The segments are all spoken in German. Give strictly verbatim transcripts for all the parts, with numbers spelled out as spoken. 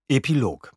Epilog.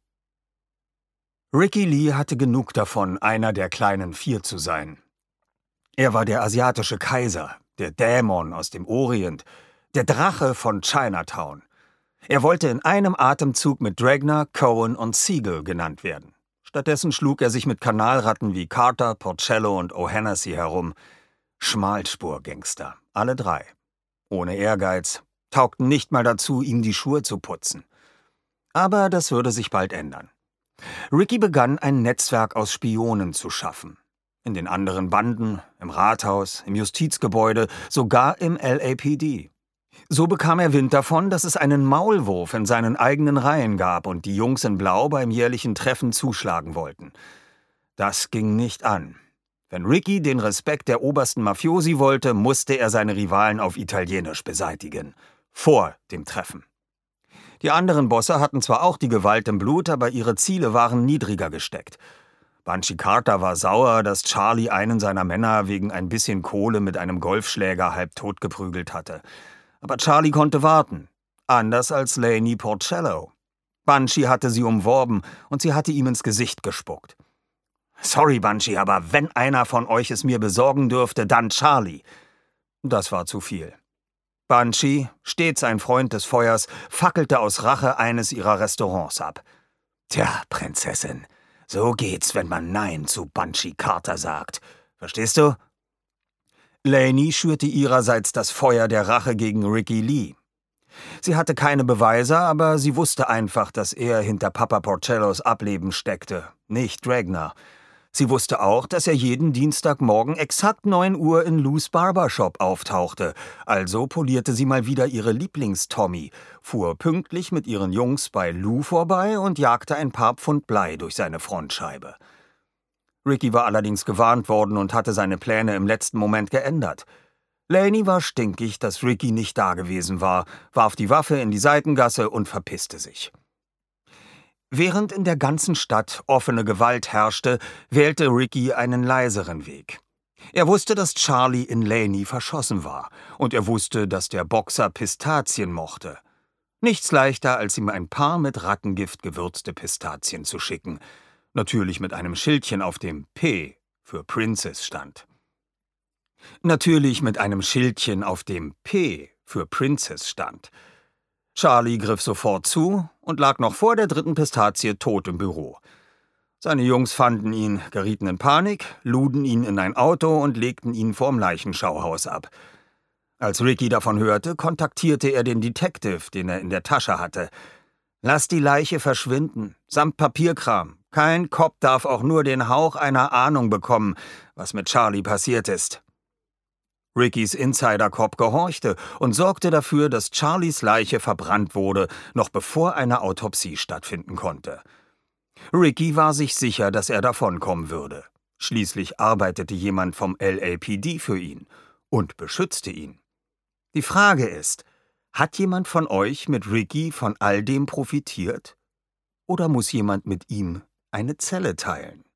Ricky Lee hatte genug davon, einer der kleinen Vier zu sein. Er war der asiatische Kaiser, der Dämon aus dem Orient, der Drache von Chinatown. Er wollte in einem Atemzug mit Dragna, Cohen und Siegel genannt werden. Stattdessen schlug er sich mit Kanalratten wie Carter, Porcello und O'Hannessy herum. Schmalspurgangster, alle drei. Ohne Ehrgeiz, taugten nicht mal dazu, ihm die Schuhe zu putzen. Aber das würde sich bald ändern. Ricky begann, ein Netzwerk aus Spionen zu schaffen. In den anderen Banden, im Rathaus, im Justizgebäude, sogar im L A P D. So bekam er Wind davon, dass es einen Maulwurf in seinen eigenen Reihen gab und die Jungs in Blau beim jährlichen Treffen zuschlagen wollten. Das ging nicht an. Wenn Ricky den Respekt der obersten Mafiosi wollte, musste er seine Rivalen auf Italienisch beseitigen. Vor dem Treffen. Die anderen Bosse hatten zwar auch die Gewalt im Blut, aber ihre Ziele waren niedriger gesteckt. Bunchy Carter war sauer, dass Charlie einen seiner Männer wegen ein bisschen Kohle mit einem Golfschläger halb tot geprügelt hatte. Aber Charlie konnte warten. Anders als Laney Porcello. Bunchy hatte sie umworben und sie hatte ihm ins Gesicht gespuckt. »Sorry, Bunchy, aber wenn einer von euch es mir besorgen dürfte, dann Charlie.« Das war zu viel. Bunchy, stets ein Freund des Feuers, fackelte aus Rache eines ihrer Restaurants ab. »Tja, Prinzessin, so geht's, wenn man Nein zu Bunchy Carter sagt. Verstehst du?« Laney schürte ihrerseits das Feuer der Rache gegen Ricky Lee. Sie hatte keine Beweise, aber sie wusste einfach, dass er hinter Papa Porcellos Ableben steckte, nicht Dragna. Sie wusste auch, dass er jeden Dienstagmorgen exakt neun Uhr in Lou's Barbershop auftauchte, also polierte sie mal wieder ihre Lieblings-Tommy, fuhr pünktlich mit ihren Jungs bei Lou vorbei und jagte ein paar Pfund Blei durch seine Frontscheibe. Ricky war allerdings gewarnt worden und hatte seine Pläne im letzten Moment geändert. Laney war stinkig, dass Ricky nicht dagewesen war, warf die Waffe in die Seitengasse und verpisste sich. Während in der ganzen Stadt offene Gewalt herrschte, wählte Ricky einen leiseren Weg. Er wusste, dass Charlie in Laney verschossen war, und er wusste, dass der Boxer Pistazien mochte. Nichts leichter, als ihm ein paar mit Rattengift gewürzte Pistazien zu schicken, natürlich mit einem Schildchen, auf dem P für Princess stand. Natürlich mit einem Schildchen, auf dem P für Princess stand. Charlie griff sofort zu und lag noch vor der dritten Pistazie tot im Büro. Seine Jungs fanden ihn, gerieten in Panik, luden ihn in ein Auto und legten ihn vorm Leichenschauhaus ab. Als Ricky davon hörte, kontaktierte er den Detective, den er in der Tasche hatte. »Lass die Leiche verschwinden, samt Papierkram. Kein Cop darf auch nur den Hauch einer Ahnung bekommen, was mit Charlie passiert ist.« Rickys Insider-Cop gehorchte und sorgte dafür, dass Charlies Leiche verbrannt wurde, noch bevor eine Autopsie stattfinden konnte. Ricky war sich sicher, dass er davonkommen würde. Schließlich arbeitete jemand vom L A P D für ihn und beschützte ihn. Die Frage ist, hat jemand von euch mit Ricky von all dem profitiert? Oder muss jemand mit ihm eine Zelle teilen?